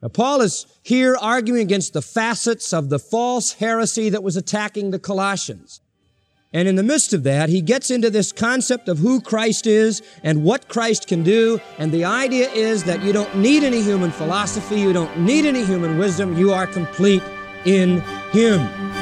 Now, Paul is here arguing against the facets of the false heresy that was attacking the Colossians. And in the midst of that, he gets into this concept of who Christ is and what Christ can do. And the idea is that you don't need any human philosophy, you don't need any human wisdom, you are complete in Him.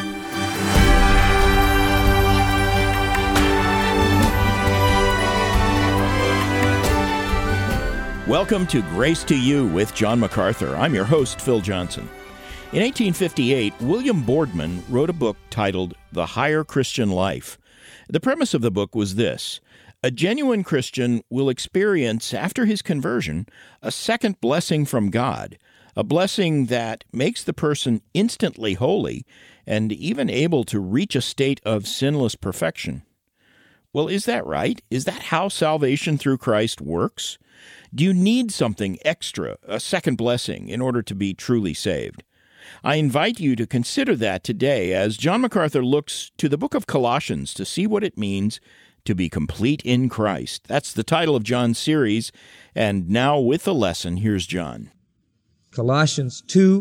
Welcome to Grace to You with John MacArthur. I'm your host, Phil Johnson. In 1858, William Boardman wrote a book titled The Higher Christian Life. The premise of the book was this: a genuine Christian will experience, after his conversion, a second blessing from God, a blessing that makes the person instantly holy and even able to reach a state of sinless perfection. Well, is that right? Is that how salvation through Christ works? Do you need something extra, a second blessing, in order to be truly saved? I invite you to consider that today as John MacArthur looks to the book of Colossians to see what it means to be complete in Christ. That's the title of John's series, and now with the lesson, here's John. Colossians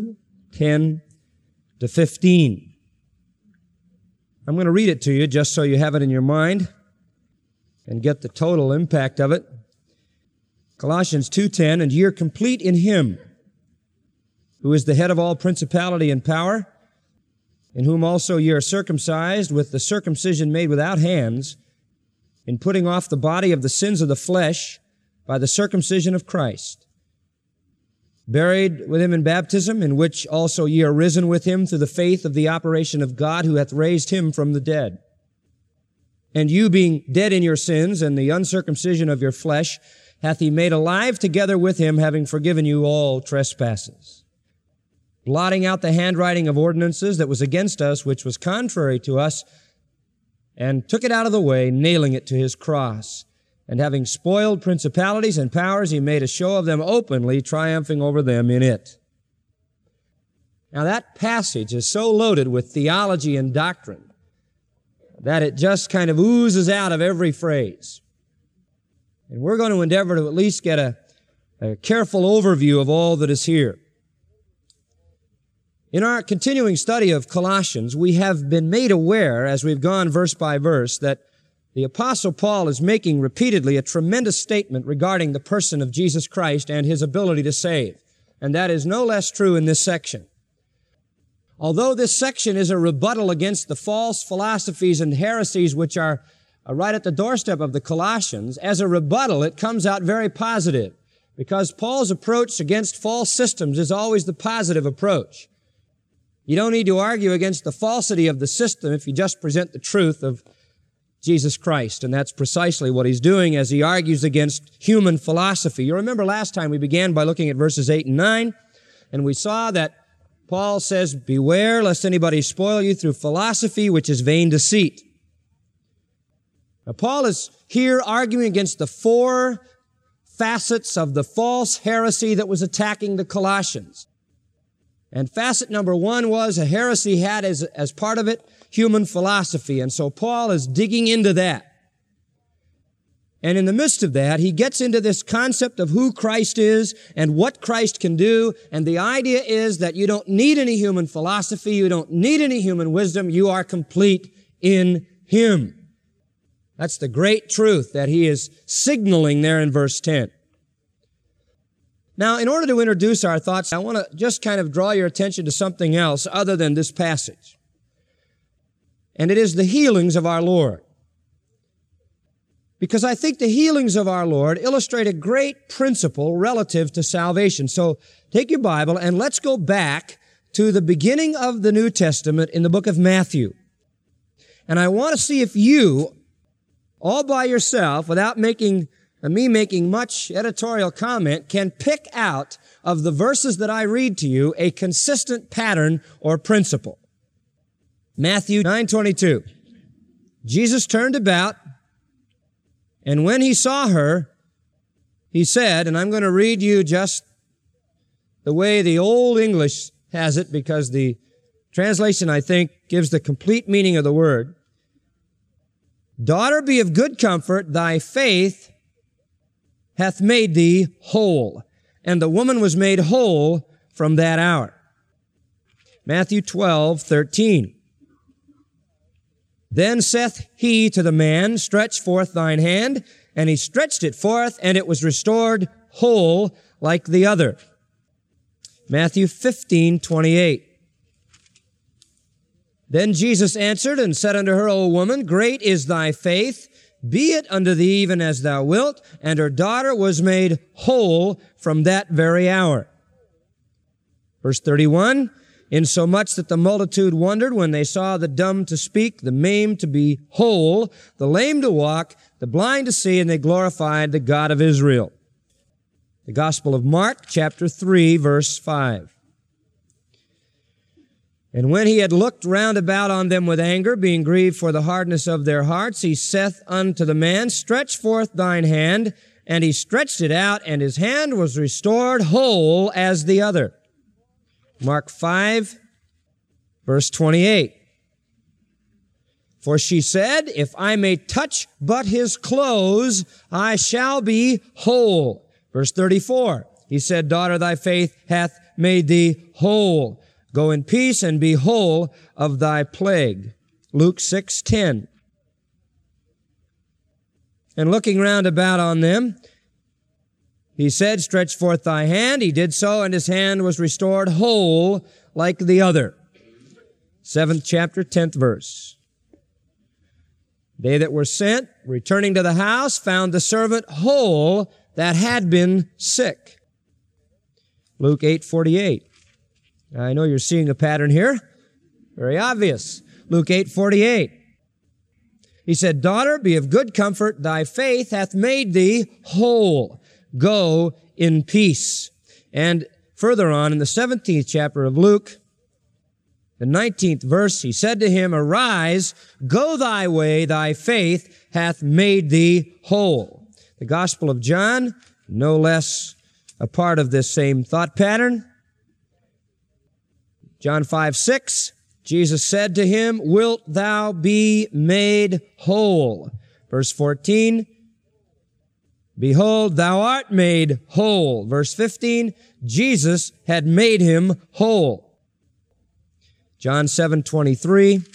2:10-15. I'm going to read it to you just so you have it in your mind and get the total impact of it. Colossians 2:10, and ye are complete in Him, who is the head of all principality and power, in whom also ye are circumcised with the circumcision made without hands, in putting off the body of the sins of the flesh by the circumcision of Christ, buried with Him in baptism, in which also ye are risen with Him through the faith of the operation of God, who hath raised Him from the dead. And you, being dead in your sins and the uncircumcision of your flesh, hath He made alive together with Him, having forgiven you all trespasses, blotting out the handwriting of ordinances that was against us, which was contrary to us, and took it out of the way, nailing it to His cross. And having spoiled principalities and powers, He made a show of them openly, triumphing over them in it. Now that passage is so loaded with theology and doctrine that it just kind of oozes out of every phrase. And we're going to endeavor to at least get a careful overview of all that is here. In our continuing study of Colossians, we have been made aware, as we've gone verse by verse, that the Apostle Paul is making repeatedly a tremendous statement regarding the person of Jesus Christ and His ability to save. And that is no less true in this section. Although this section is a rebuttal against the false philosophies and heresies which are right at the doorstep of the Colossians, as a rebuttal, it comes out very positive, because Paul's approach against false systems is always the positive approach. You don't need to argue against the falsity of the system if you just present the truth of Jesus Christ, and that's precisely what he's doing as he argues against human philosophy. You remember last time we began by looking at verses 8 and 9, and we saw that Paul says, beware lest anybody spoil you through philosophy, which is vain deceit. Now, Paul is here arguing against the four facets of the false heresy that was attacking the Colossians. And facet number one was a heresy had as part of it human philosophy. And so Paul is digging into that. And in the midst of that, he gets into this concept of who Christ is and what Christ can do. And the idea is that you don't need any human philosophy, you don't need any human wisdom, you are complete in Him. That's the great truth that he is signaling there in verse 10. Now, in order to introduce our thoughts, I want to just kind of draw your attention to something else other than this passage. And it is the healings of our Lord. Because I think the healings of our Lord illustrate a great principle relative to salvation. So take your Bible and let's go back to the beginning of the New Testament in the book of Matthew. And I want to see if you, all by yourself, without me making much editorial comment, can pick out of the verses that I read to you a consistent pattern or principle. Matthew 9:22. Jesus turned about, and when He saw her, He said, and I'm going to read you just the way the Old English has it, because the translation, I think, gives the complete meaning of the word. Daughter, be of good comfort, thy faith hath made thee whole. And the woman was made whole from that hour. Matthew 12:13. Then saith he to the man, Stretch forth thine hand. And he stretched it forth, and it was restored whole like the other. Matthew 15:28. Then Jesus answered and said unto her, O woman, great is thy faith. Be it unto thee even as thou wilt. And her daughter was made whole from that very hour. Verse 31. Insomuch that the multitude wondered when they saw the dumb to speak, the maimed to be whole, the lame to walk, the blind to see, and they glorified the God of Israel. The Gospel of Mark, chapter 3, verse 5. And when he had looked round about on them with anger, being grieved for the hardness of their hearts, he saith unto the man, Stretch forth thine hand. And he stretched it out, and his hand was restored whole as the other. Mark 5, verse 28. For she said, If I may touch but his clothes, I shall be whole. Verse 34. He said, Daughter, thy faith hath made thee whole. Go in peace and be whole of thy plague. Luke 6:10. And looking round about on them, he said, Stretch forth thy hand. He did so, and his hand was restored whole like the other. 7th chapter, 10th verse. They that were sent, returning to the house, found the servant whole that had been sick. Luke 8:48. I know you're seeing a pattern here. Very obvious. Luke 8:48. He said, Daughter, be of good comfort. Thy faith hath made thee whole. Go in peace. And further on in the 17th chapter of Luke, the 19th verse, he said to him, Arise, go thy way, thy faith hath made thee whole. The Gospel of John, no less a part of this same thought pattern. John 5:6, Jesus said to him, Wilt thou be made whole? Verse 14, Behold, thou art made whole. Verse 15, Jesus had made him whole. John 7:23,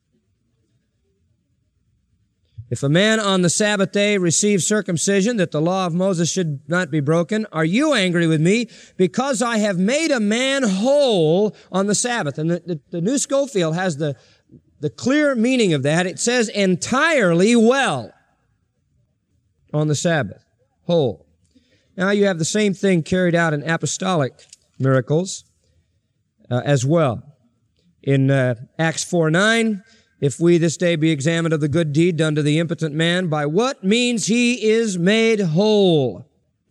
If a man on the Sabbath day receives circumcision, that the law of Moses should not be broken, are you angry with me because I have made a man whole on the Sabbath? And the New Schofield has the clear meaning of that. It says entirely well on the Sabbath. Whole. Now you have the same thing carried out in apostolic miracles as well. In Acts 4:9, if we this day be examined of the good deed done to the impotent man, by what means he is made whole?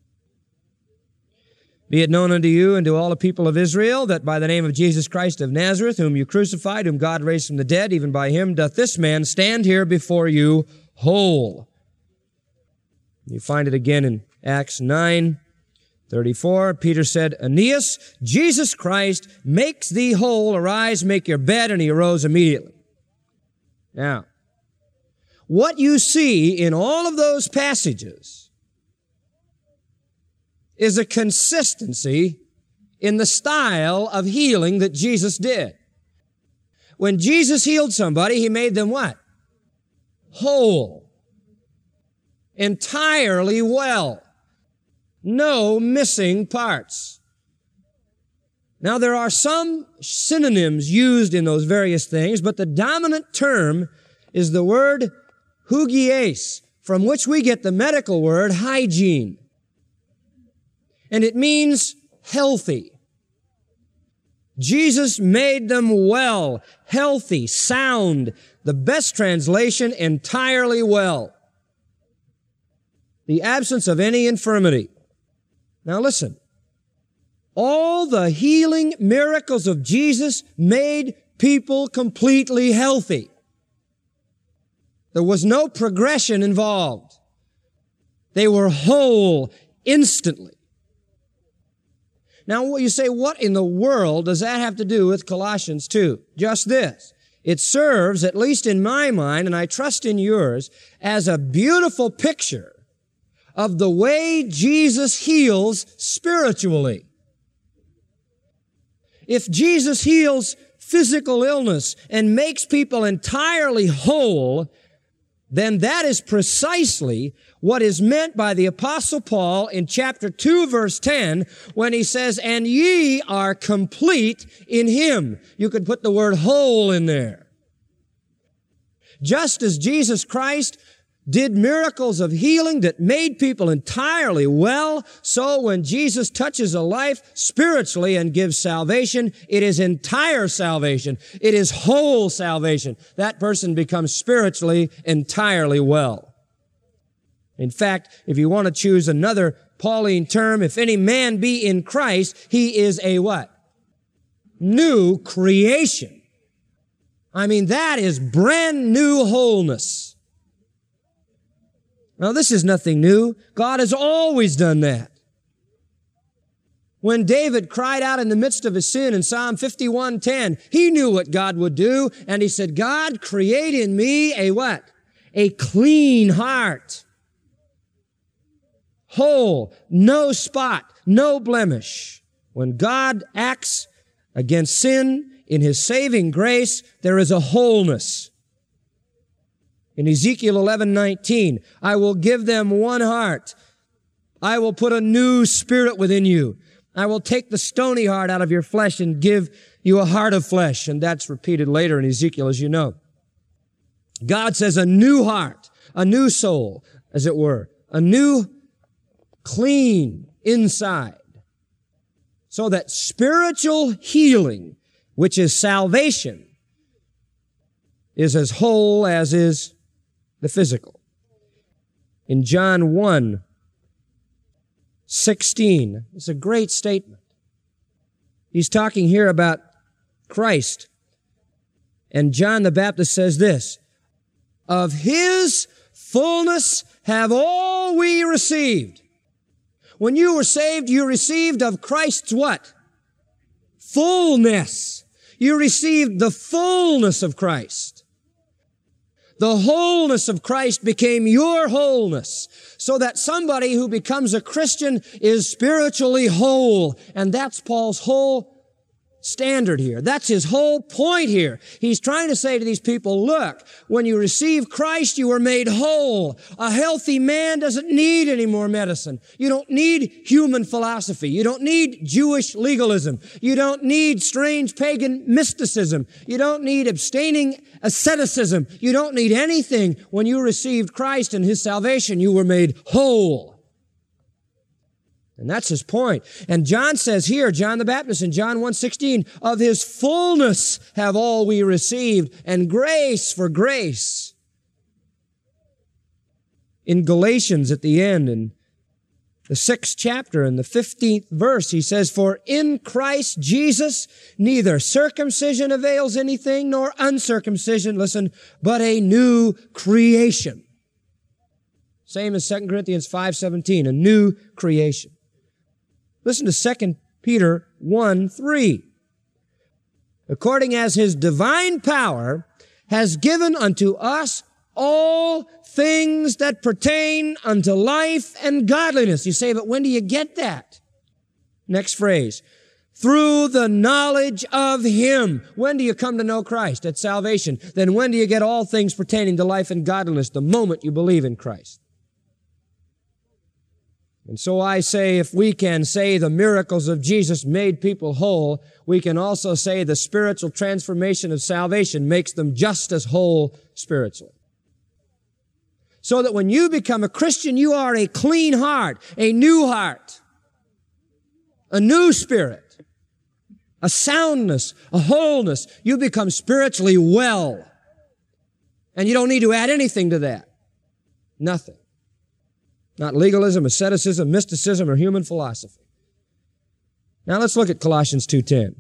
Be it known unto you and to all the people of Israel that by the name of Jesus Christ of Nazareth, whom you crucified, whom God raised from the dead, even by him doth this man stand here before you whole. You find it again in Acts 9:34. Peter said, Aeneas, Jesus Christ makes thee whole. Arise, make your bed. And he arose immediately. Now, what you see in all of those passages is a consistency in the style of healing that Jesus did. When Jesus healed somebody, he made them what? Whole. Entirely well. No missing parts. Now, there are some synonyms used in those various things, but the dominant term is the word hugies, from which we get the medical word hygiene. And it means healthy. Jesus made them well, healthy, sound. The best translation, entirely well. The absence of any infirmity. Now listen. All the healing miracles of Jesus made people completely healthy. There was no progression involved. They were whole instantly. Now you say, what in the world does that have to do with Colossians 2? Just this. It serves, at least in my mind, and I trust in yours, as a beautiful picture of the way Jesus heals spiritually. If Jesus heals physical illness and makes people entirely whole, then that is precisely what is meant by the Apostle Paul in chapter 2, verse 10, when he says, "And ye are complete in Him." You could put the word whole in there. Just as Jesus Christ did miracles of healing that made people entirely well, so when Jesus touches a life spiritually and gives salvation, it is entire salvation. It is whole salvation. That person becomes spiritually entirely well. In fact, if you want to choose another Pauline term, if any man be in Christ, he is a what? New creation. I mean, that is brand new wholeness. Now, this is nothing new. God has always done that. When David cried out in the midst of his sin in Psalm 51:10, he knew what God would do, and he said, "God, create in me a what? A clean heart. Whole, no spot, no blemish." When God acts against sin in His saving grace, there is a wholeness. In Ezekiel 11:19, "I will give them one heart. I will put a new spirit within you. I will take the stony heart out of your flesh and give you a heart of flesh." And that's repeated later in Ezekiel, as you know. God says a new heart, a new soul, as it were, a new clean inside. So that spiritual healing, which is salvation, is as whole as is the physical. In John 1:16, it's a great statement. He's talking here about Christ. And John the Baptist says this, "Of His fullness have all we received." When you were saved, you received of Christ's what? Fullness. You received the fullness of Christ. The wholeness of Christ became your wholeness, so that somebody who becomes a Christian is spiritually whole. And that's Paul's whole standard here. That's his whole point here. He's trying to say to these people, look, when you receive Christ, you were made whole. A healthy man doesn't need any more medicine. You don't need human philosophy. You don't need Jewish legalism. You don't need strange pagan mysticism. You don't need abstaining asceticism. You don't need anything. When you received Christ and His salvation, you were made whole. And that's his point. And John says here, John the Baptist in John 1:16, "Of His fullness have all we received, and grace for grace." In Galatians at the end, in the 6th chapter, in the 15th verse, he says, "For in Christ Jesus neither circumcision avails anything, nor uncircumcision," listen, "but a new creation." Same as 2 Corinthians 5:17, a new creation. Listen to 2 Peter 1:3. "According as His divine power has given unto us all things that pertain unto life and godliness." You say, but when do you get that? Next phrase. "Through the knowledge of Him." When do you come to know Christ? At salvation. Then when do you get all things pertaining to life and godliness? The moment you believe in Christ. And so I say, if we can say the miracles of Jesus made people whole, we can also say the spiritual transformation of salvation makes them just as whole spiritually. So that when you become a Christian, you are a clean heart, a new spirit, a soundness, a wholeness. You become spiritually well. And you don't need to add anything to that. Nothing. Not legalism, asceticism, mysticism, or human philosophy. Now let's look at Colossians 2:10.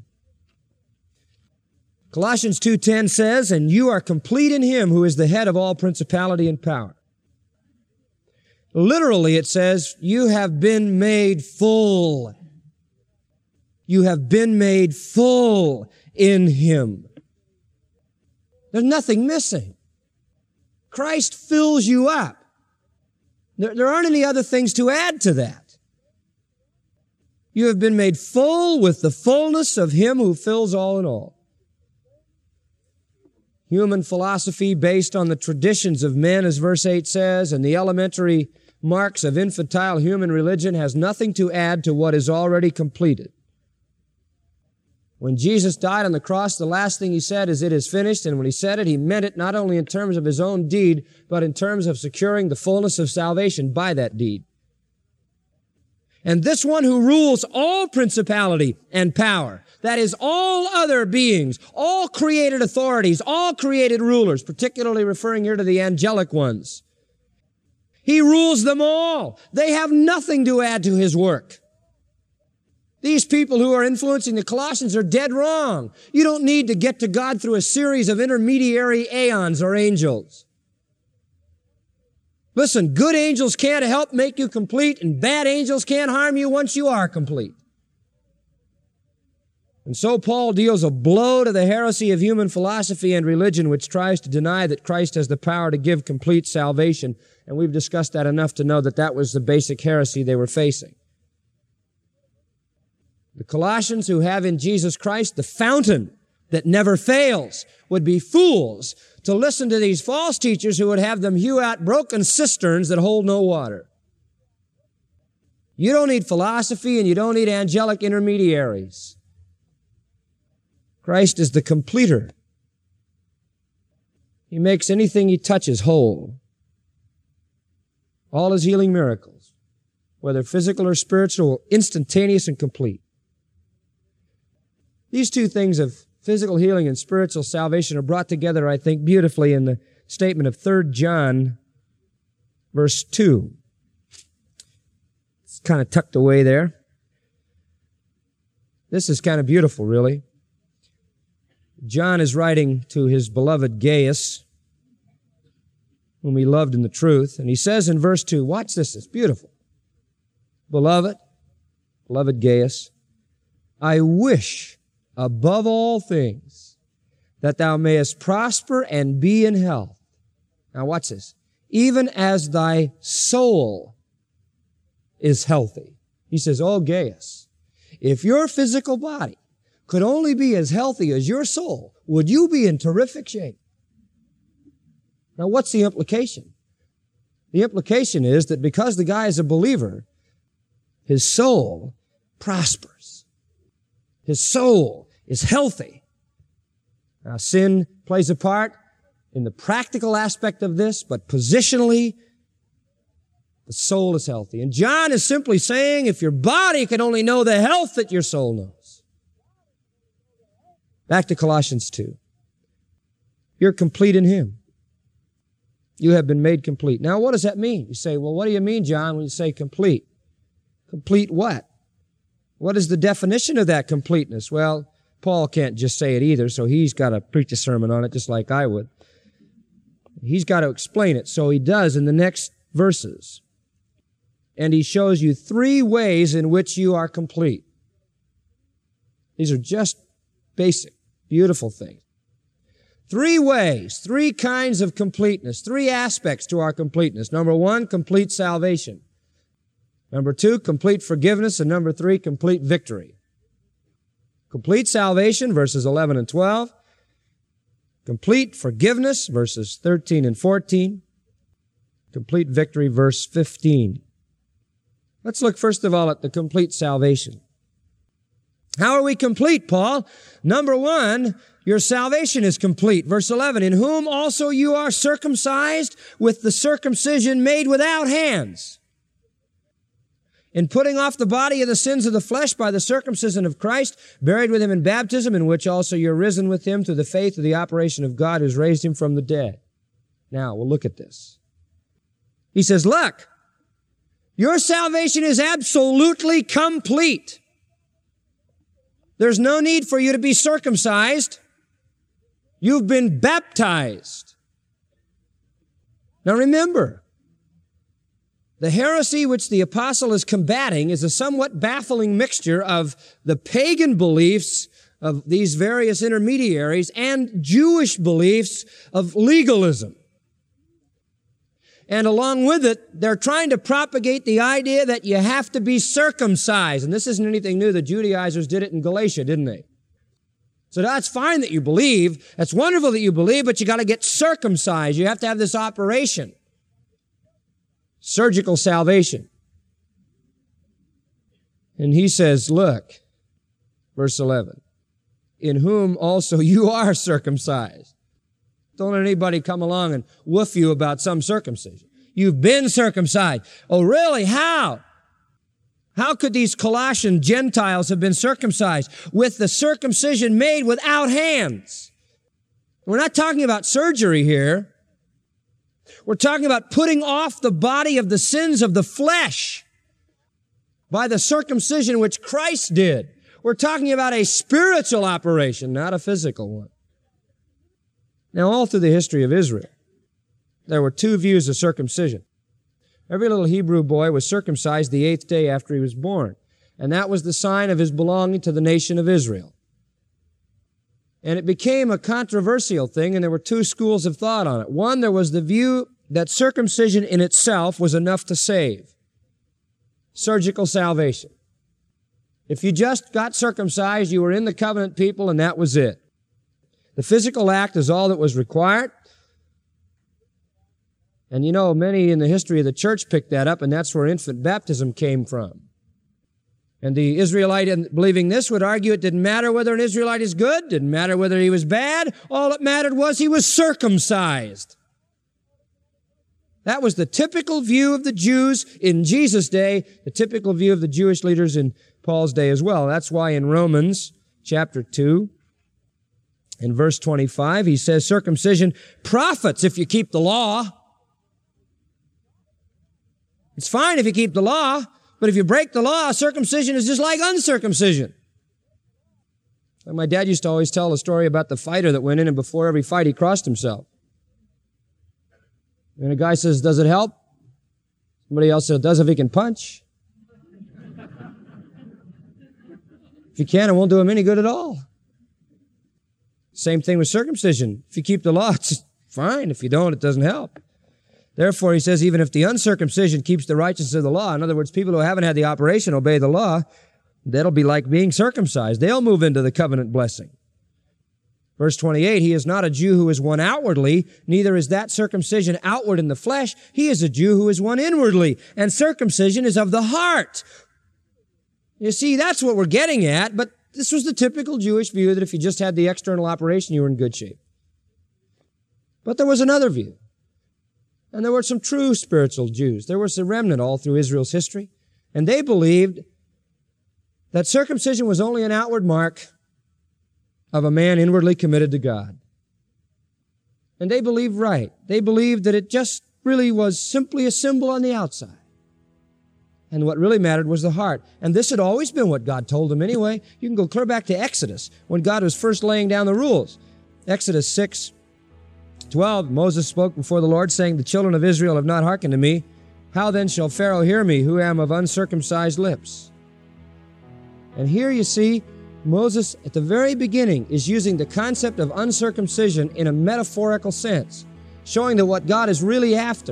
Colossians 2:10 says, "And you are complete in Him who is the head of all principality and power." Literally it says, you have been made full. You have been made full in Him. There's nothing missing. Christ fills you up. There aren't any other things to add to that. You have been made full with the fullness of Him who fills all in all. Human philosophy based on the traditions of men, as verse 8 says, and the elementary marks of infantile human religion has nothing to add to what is already completed. When Jesus died on the cross, the last thing He said is, "It is finished." And when He said it, He meant it not only in terms of His own deed, but in terms of securing the fullness of salvation by that deed. And this one who rules all principality and power, that is, all other beings, all created authorities, all created rulers, particularly referring here to the angelic ones. He rules them all. They have nothing to add to His work. These people who are influencing the Colossians are dead wrong. You don't need to get to God through a series of intermediary aeons or angels. Listen, good angels can't help make you complete, and bad angels can't harm you once you are complete. And so Paul deals a blow to the heresy of human philosophy and religion, which tries to deny that Christ has the power to give complete salvation. And we've discussed that enough to know that that was the basic heresy they were facing. The Colossians who have in Jesus Christ the fountain that never fails would be fools to listen to these false teachers who would have them hew out broken cisterns that hold no water. You don't need philosophy and you don't need angelic intermediaries. Christ is the completer. He makes anything He touches whole. All His healing miracles, whether physical or spiritual, instantaneous and complete. These two things of physical healing and spiritual salvation are brought together, I think, beautifully in the statement of 3 John, verse 2. It's kind of tucked away there. This is kind of beautiful, really. John is writing to his beloved Gaius, whom he loved in the truth, and he says in verse 2, watch this, it's beautiful. Beloved Gaius, I wish above all things that thou mayest prosper and be in health. Now watch this. Even as thy soul is healthy. He says, oh Gaius, if your physical body could only be as healthy as your soul, would you be in terrific shape? Now what's the implication? The implication is that because the guy is a believer, his soul prospers. His soul is healthy. Now, sin plays a part in the practical aspect of this, but positionally, the soul is healthy. And John is simply saying, if your body can only know the health that your soul knows. Back to Colossians 2. You're complete in Him. You have been made complete. Now, what does that mean? You say, well, what do you mean, John, when you say complete? Complete what? What is the definition of that completeness? Well, Paul can't just say it either, so he's got to preach a sermon on it just like I would. He's got to explain it, so he does in the next verses. And he shows you 3 ways in which you are complete. These are just basic, beautiful things. 3 ways, 3 kinds of completeness, 3 aspects to our completeness. Number 1, complete salvation. Number 2, complete forgiveness. And number 3, complete victory. Complete salvation, verses 11 and 12. Complete forgiveness, verses 13 and 14. Complete victory, verse 15. Let's look first of all at the complete salvation. How are we complete, Paul? Number 1, your salvation is complete. Verse 11, in whom also you are circumcised with the circumcision made without hands, in putting off the body of the sins of the flesh by the circumcision of Christ, buried with Him in baptism, in which also you're risen with Him through the faith of the operation of God who's raised Him from the dead. Now, we'll look at this. He says, look, your salvation is absolutely complete. There's no need for you to be circumcised. You've been baptized. Now remember, the heresy which the apostle is combating is a somewhat baffling mixture of the pagan beliefs of these various intermediaries and Jewish beliefs of legalism. And along with it, they're trying to propagate the idea that you have to be circumcised. And this isn't anything new. The Judaizers did it in Galatia, didn't they? So that's fine that you believe. That's wonderful that you believe, but you got to get circumcised. You have to have this operation. Surgical salvation. And he says, look, verse 11, in whom also you are circumcised. Don't let anybody come along and woof you about some circumcision. You've been circumcised. Oh, really? How? How could these Colossian Gentiles have been circumcised? With the circumcision made without hands. We're not talking about surgery here. We're talking about putting off the body of the sins of the flesh by the circumcision which Christ did. We're talking about a spiritual operation, not a physical one. Now, all through the history of Israel, there were two views of circumcision. Every little Hebrew boy was circumcised the 8th day after he was born, and that was the sign of his belonging to the nation of Israel. And it became a controversial thing, and there were two schools of thought on it. One, there was the view that circumcision in itself was enough to save. Surgical salvation. If you just got circumcised, you were in the covenant people, and that was it. The physical act is all that was required. And you know, many in the history of the church picked that up, and that's where infant baptism came from. And the Israelite believing this would argue it didn't matter whether an Israelite is good, didn't matter whether he was bad, all that mattered was he was circumcised. That was the typical view of the Jews in Jesus' day, the typical view of the Jewish leaders in Paul's day as well. That's why in Romans chapter 2, in verse 25, he says, circumcision profits if you keep the law. It's fine if you keep the law, but if you break the law, circumcision is just like uncircumcision. My dad used to always tell a story about the fighter that went in and before every fight he crossed himself. And a guy says, does it help? Somebody else says, does if he can punch. If you can, it won't do him any good at all. Same thing with circumcision. If you keep the law, it's fine. If you don't, it doesn't help. Therefore, he says, even if the uncircumcision keeps the righteousness of the law, in other words, people who haven't had the operation obey the law, that'll be like being circumcised. They'll move into the covenant blessing. Verse 28, he is not a Jew who is one outwardly, neither is that circumcision outward in the flesh. He is a Jew who is one inwardly, and circumcision is of the heart. You see, that's what we're getting at, but this was the typical Jewish view that if you just had the external operation, you were in good shape. But there was another view. And there were some true spiritual Jews. There was a remnant all through Israel's history. And they believed that circumcision was only an outward mark of a man inwardly committed to God. And they believed right. They believed that it just really was simply a symbol on the outside. And what really mattered was the heart. And this had always been what God told them anyway. You can go clear back to Exodus, when God was first laying down the rules. Exodus 6:12, Moses spoke before the Lord, saying, the children of Israel have not hearkened to me. How then shall Pharaoh hear me, who am of uncircumcised lips? And here you see, Moses, at the very beginning, is using the concept of uncircumcision in a metaphorical sense, showing that what God is really after,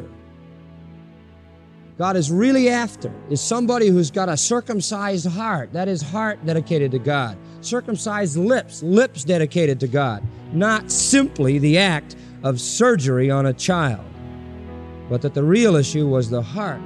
is somebody who's got a circumcised heart. That is, heart dedicated to God. Circumcised lips, lips dedicated to God. Not simply the act of surgery on a child, but that the real issue was the heart.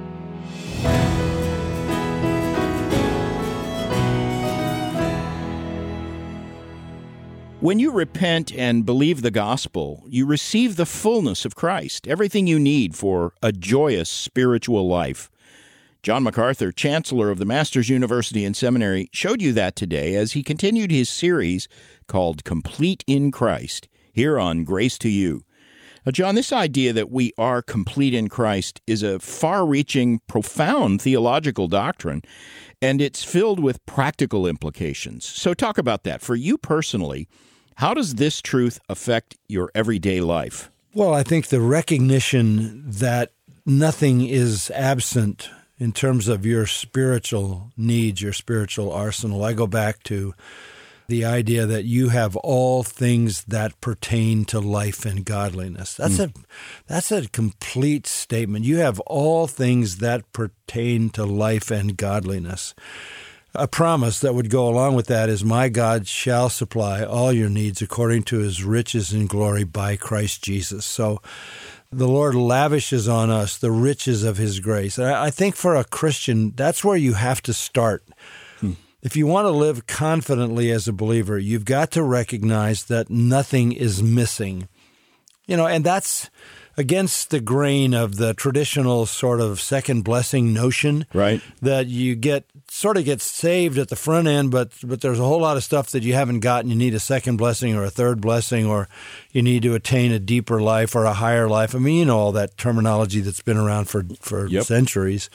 When you repent and believe the gospel, you receive the fullness of Christ, everything you need for a joyous spiritual life. John MacArthur, Chancellor of the Masters University and Seminary, showed you that today as he continued his series called Complete in Christ, here on Grace to You. Now, John, this idea that we are complete in Christ is a far-reaching, profound theological doctrine, and it's filled with practical implications. So talk about that. For you personally, how does this truth affect your everyday life? Well, I think the recognition that nothing is absent in terms of your spiritual needs, your spiritual arsenal. I go back to the idea that you have all things that pertain to life and godliness. That's a complete statement. You have all things that pertain to life and godliness. A promise that would go along with that is, my God shall supply all your needs according to his riches in glory by Christ Jesus. So the Lord lavishes on us the riches of his grace. And I think for a Christian, that's where you have to start. If you want to live confidently as a believer, you've got to recognize that nothing is missing. And that's against the grain of the traditional sort of second blessing notion, right? That you get saved at the front end, but there's a whole lot of stuff that you haven't gotten. You need a second blessing or a third blessing, or you need to attain a deeper life or a higher life. I mean, all that terminology that's been around for centuries.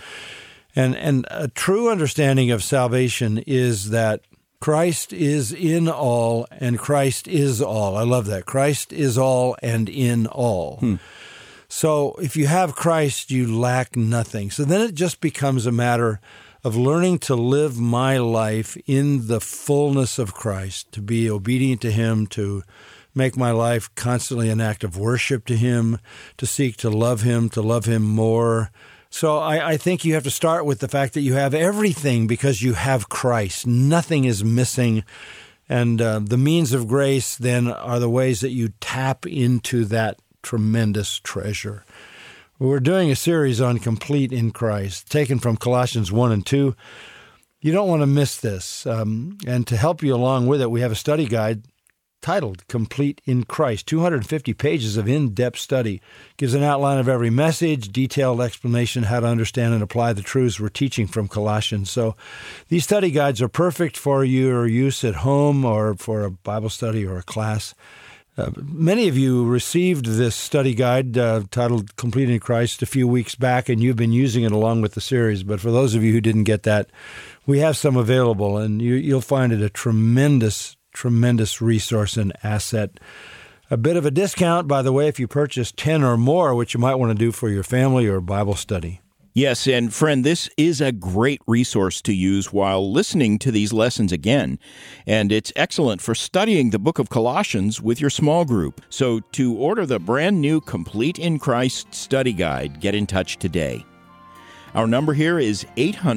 And a true understanding of salvation is that Christ is in all and Christ is all. I love that. Christ is all and in all. So if you have Christ, you lack nothing. So then it just becomes a matter of learning to live my life in the fullness of Christ, to be obedient to him, to make my life constantly an act of worship to him, to seek to love him more. So I think you have to start with the fact that you have everything because you have Christ. Nothing is missing. And the means of grace then are the ways that you tap into that tremendous treasure. We're doing a series on complete in Christ, taken from Colossians 1 and 2. You don't want to miss this. And to help you along with it, we have a study guide titled Complete in Christ, 250 pages of in-depth study. Gives an outline of every message, detailed explanation how to understand and apply the truths we're teaching from Colossians. So these study guides are perfect for your use at home or for a Bible study or a class. Many of you received this study guide titled Complete in Christ a few weeks back, and you've been using it along with the series. But for those of you who didn't get that, we have some available, and you'll find it a tremendous resource and asset. A bit of a discount, by the way, if you purchase 10 or more, which you might want to do for your family or Bible study. Yes, and friend, this is a great resource to use while listening to these lessons again, and it's excellent for studying the book of Colossians with your small group. So to order the brand new Complete in Christ study guide, get in touch today. Our number here is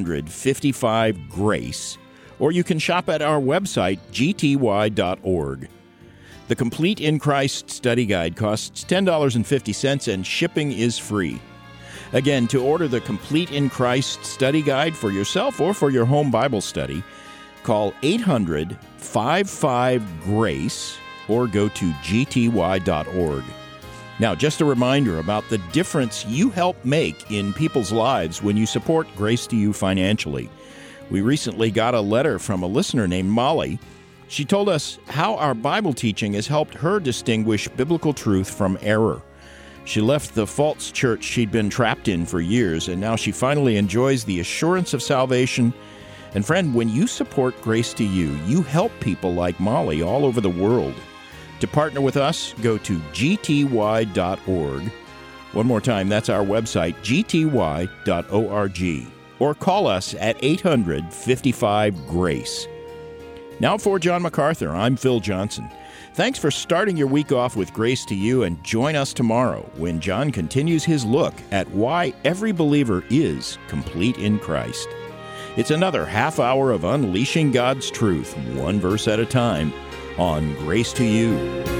855-GRACE, or you can shop at our website, gty.org. The Complete in Christ study guide costs $10.50, and shipping is free. Again, to order the Complete in Christ study guide for yourself or for your home Bible study, call 800-55-GRACE or go to gty.org. Now, just a reminder about the difference you help make in people's lives when you support Grace to You financially. We recently got a letter from a listener named Molly. She told us how our Bible teaching has helped her distinguish biblical truth from error. She left the false church she'd been trapped in for years, and now she finally enjoys the assurance of salvation. And friend, when you support Grace to You, you help people like Molly all over the world. To partner with us, go to gty.org. One more time, that's our website, gty.org. Or call us at 800-55-GRACE. Now for John MacArthur, I'm Phil Johnson. Thanks for starting your week off with Grace to You, and join us tomorrow when John continues his look at why every believer is complete in Christ. It's another half hour of unleashing God's truth, one verse at a time, on Grace to You.